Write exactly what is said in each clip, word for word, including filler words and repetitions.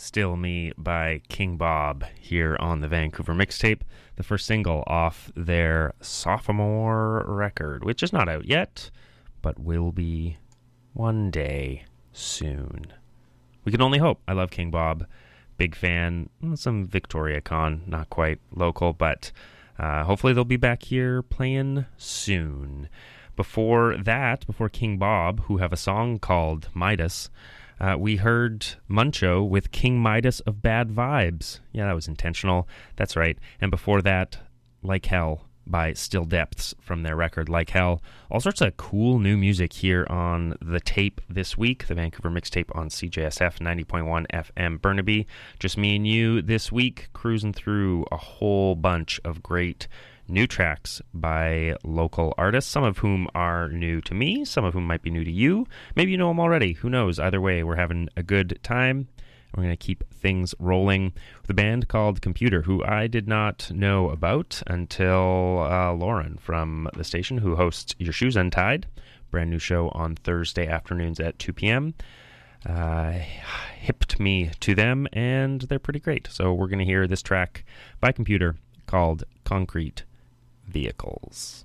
Still Me by King Bob here on the Vancouver Mixtape, the first single off their sophomore record, which is not out yet, but will be one day soon. We can only hope. I love King Bob. Big fan. Some Victoria Con, not quite local, but uh, hopefully they'll be back here playing soon. Before that, before King Bob, who have a song called Midas, Uh, we heard Muncho with King Midas of Bad Vibes. Yeah, that was intentional. That's right. And before that, Like Hell by Still Depths from their record Like Hell. All sorts of cool new music here on the tape this week. The Vancouver Mixtape on C J S F ninety point one F M Burnaby. Just me and you this week, cruising through a whole bunch of great new tracks by local artists, some of whom are new to me, some of whom might be new to you. Maybe you know them already. Who knows? Either way, we're having a good time. We're going to keep things rolling with a band called Computer, who I did not know about until uh, Lauren from the station, who hosts Your Shoes Untied, brand new show on Thursday afternoons at two p.m. Uh, hipped me to them, and they're pretty great. So we're going to hear this track by Computer called Concrete Vehicles.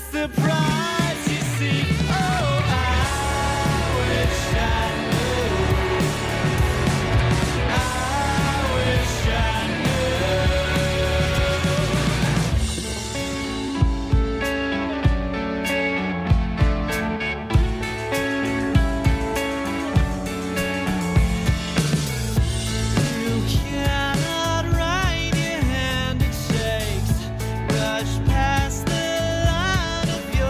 the price you seek. Oh, I wish I knew. I wish I You cannot write your hand, it shakes. Rush past the line of your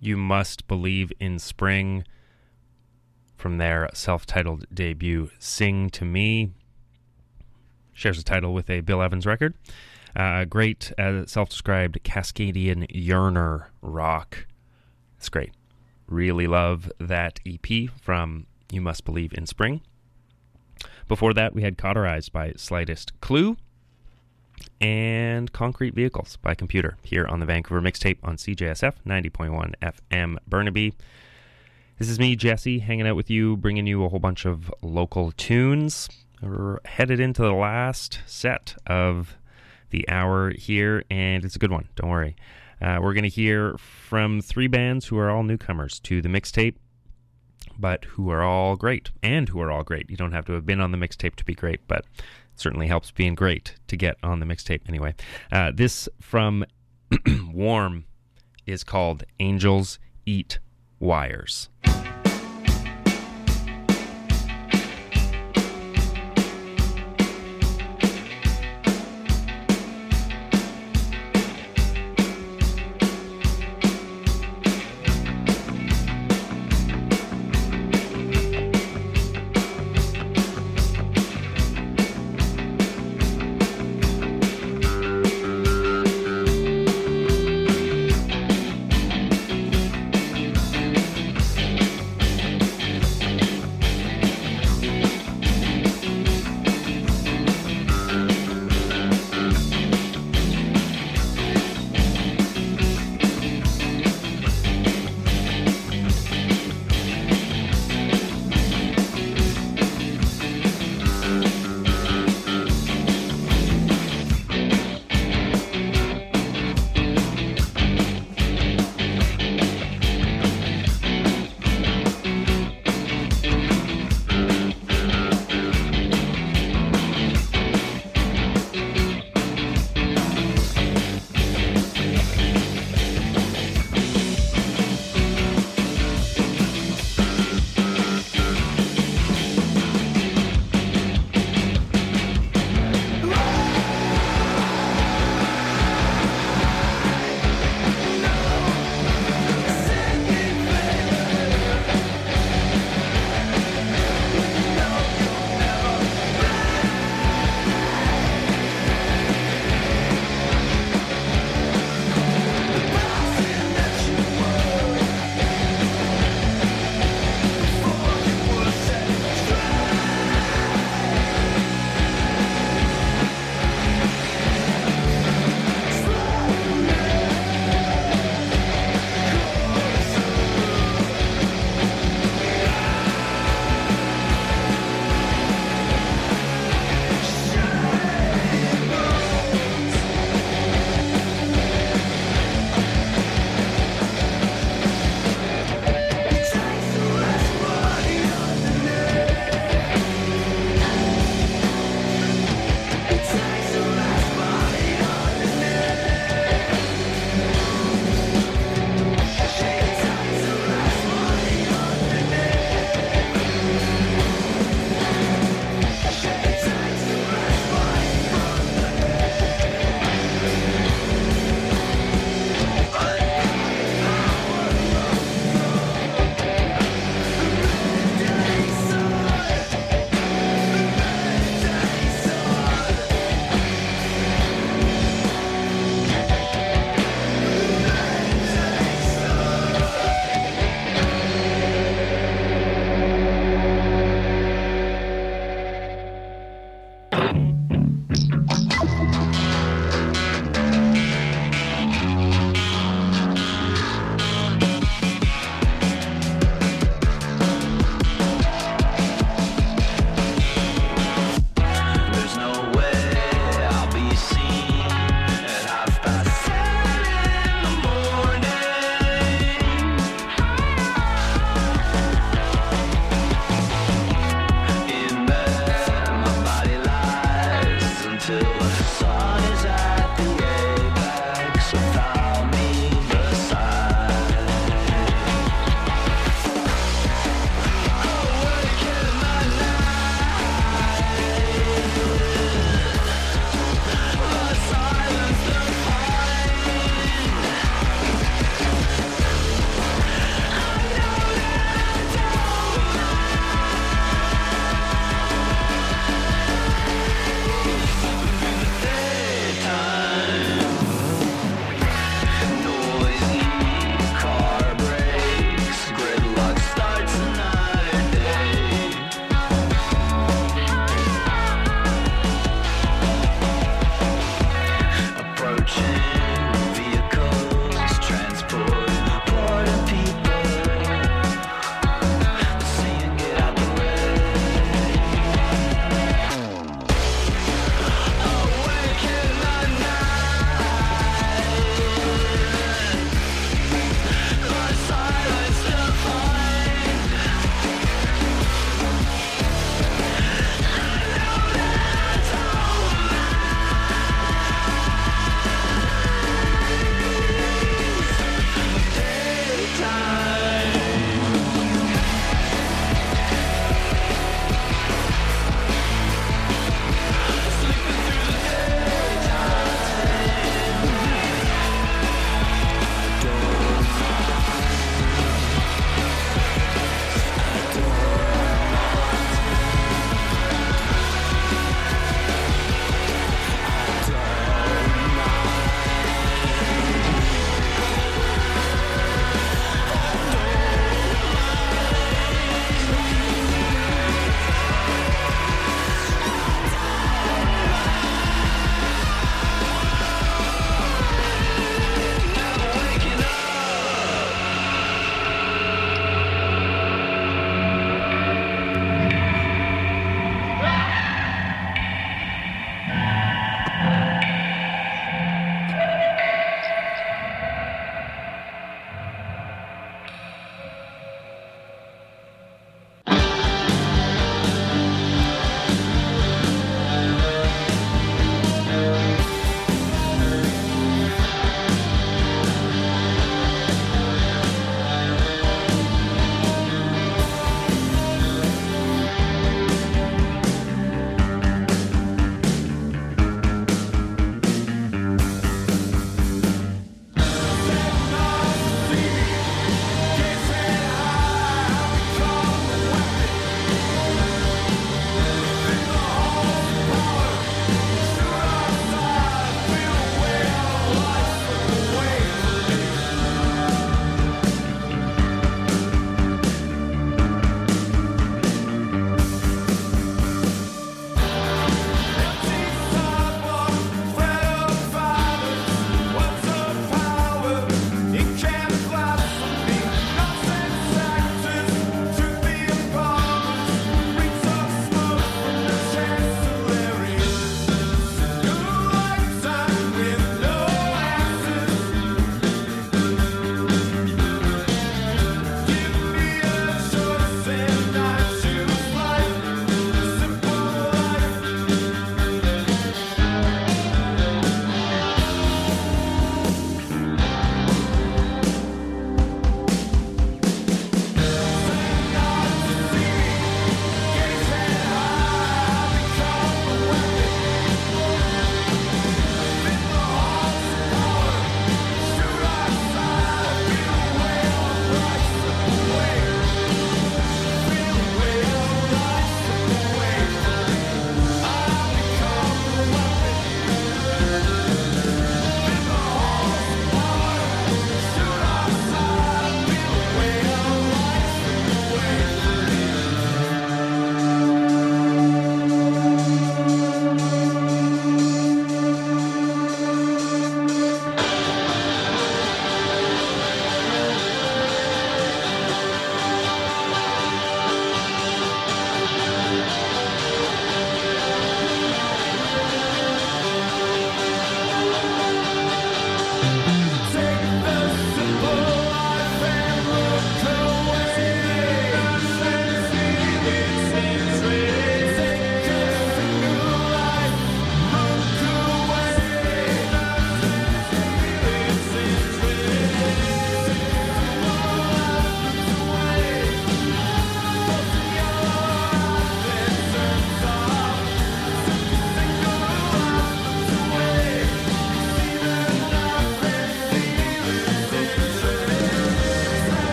You Must Believe in Spring from their self-titled debut, Sing to Me. Shares a title with a Bill Evans record. Uh, great uh, self-described Cascadian yearner rock. It's great. Really love that E P from You Must Believe in Spring. Before that, we had Cauterized by Slightest Clue and Concrete Vehicles by Computer here on the Vancouver Mixtape on C J S F ninety point one F M Burnaby. This is me, Jesse, hanging out with you, bringing you a whole bunch of local tunes. We're headed into the last set of the hour here, and it's a good one, don't worry. Uh, we're going to hear from three bands who are all newcomers to the mixtape, but who are all great, and who are all great. You don't have to have been on the mixtape to be great, but it certainly helps being great to get on the mixtape anyway. Uh, this from Warm is called Angels Eat Wires.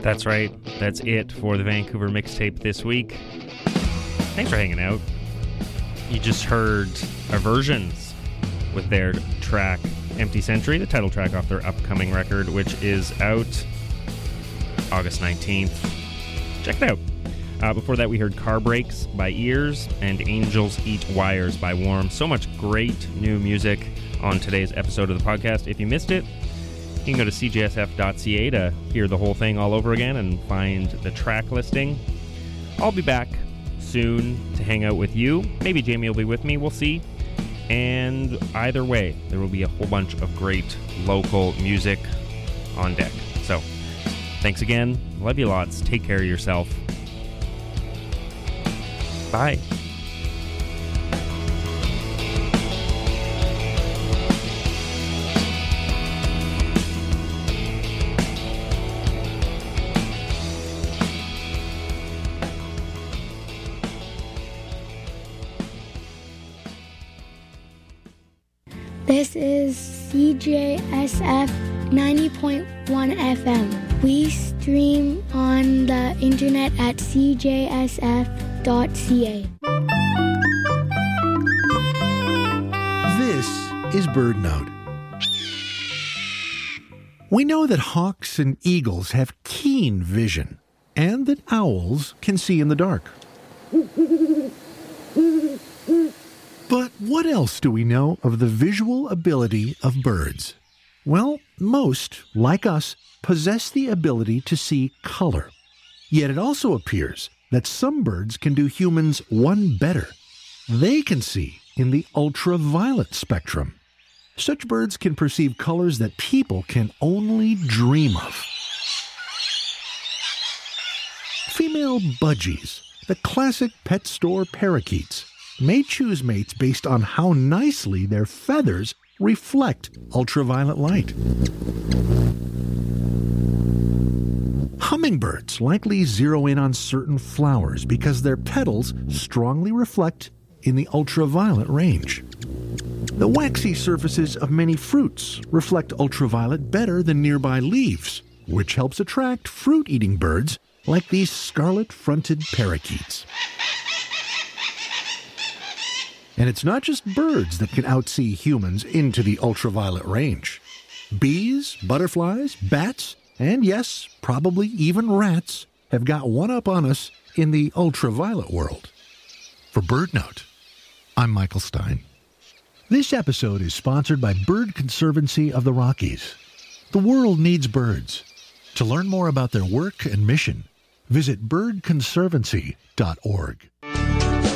That's right. That's it for the Vancouver Mixtape this week. Thanks for hanging out. You just heard Aversions with their track Empty Century, the title track off their upcoming record, which is out August nineteenth. Check it out. Uh, before that, we heard Car Brakes by Ears and Angels Eat Wires by Warm. So much great new music on today's episode of the podcast. If you missed it, you can go to c j s f dot c a to hear the whole thing all over again and find the track listing. I'll be back soon to hang out with you. Maybe Jamie will be with me. We'll see. And either way, there will be a whole bunch of great local music on deck. So, thanks again. Love you lots. Take care of yourself. Bye. This is C J S F ninety point one F M. We stream on the internet at c j s f dot c a. This is BirdNote. We know that hawks and eagles have keen vision, and that owls can see in the dark. But what else do we know of the visual ability of birds? Well, most, like us, possess the ability to see color. Yet it also appears that some birds can do humans one better. They can see in the ultraviolet spectrum. Such birds can perceive colors that people can only dream of. Female budgies, the classic pet store parakeets, may choose mates based on how nicely their feathers reflect ultraviolet light. Hummingbirds likely zero in on certain flowers because their petals strongly reflect in the ultraviolet range. The waxy surfaces of many fruits reflect ultraviolet better than nearby leaves, which helps attract fruit-eating birds like these scarlet-fronted parakeets. And it's not just birds that can outsee humans into the ultraviolet range. Bees, butterflies, bats, and yes, probably even rats have got one up on us in the ultraviolet world. For BirdNote, I'm Michael Stein. This episode is sponsored by Bird Conservancy of the Rockies. The world needs birds. To learn more about their work and mission, visit bird conservancy dot org.